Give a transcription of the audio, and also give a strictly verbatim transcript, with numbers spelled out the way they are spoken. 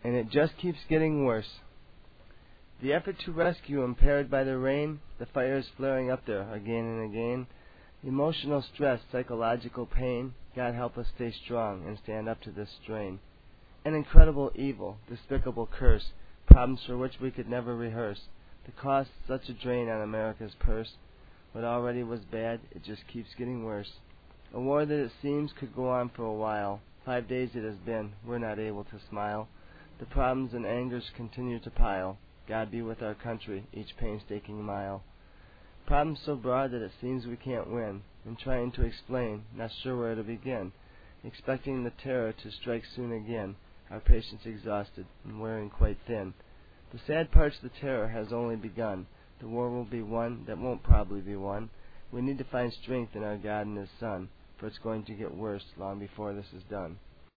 and it just keeps getting worse. The effort to rescue impaired by the rain, the fires flaring up there again and again, emotional stress, psychological pain. God help us stay strong and stand up to this strain. An incredible evil, despicable curse, problems for which we could never rehearse. The cost, such a drain on America's purse. What already was bad, it just keeps getting worse. A war that it seems could go on for a while. Five days it has been, we're not able to smile. The problems and angers continue to pile. God be with our country, each painstaking mile. Problems so broad that it seems we can't win. In trying to explain, not sure where to begin. Expecting the terror to strike soon again. Our patience exhausted and wearing quite thin. The sad part's the terror has only begun. The war will be won that won't probably be won. We need to find strength in our God and His Son, for it's going to get worse long before this is done.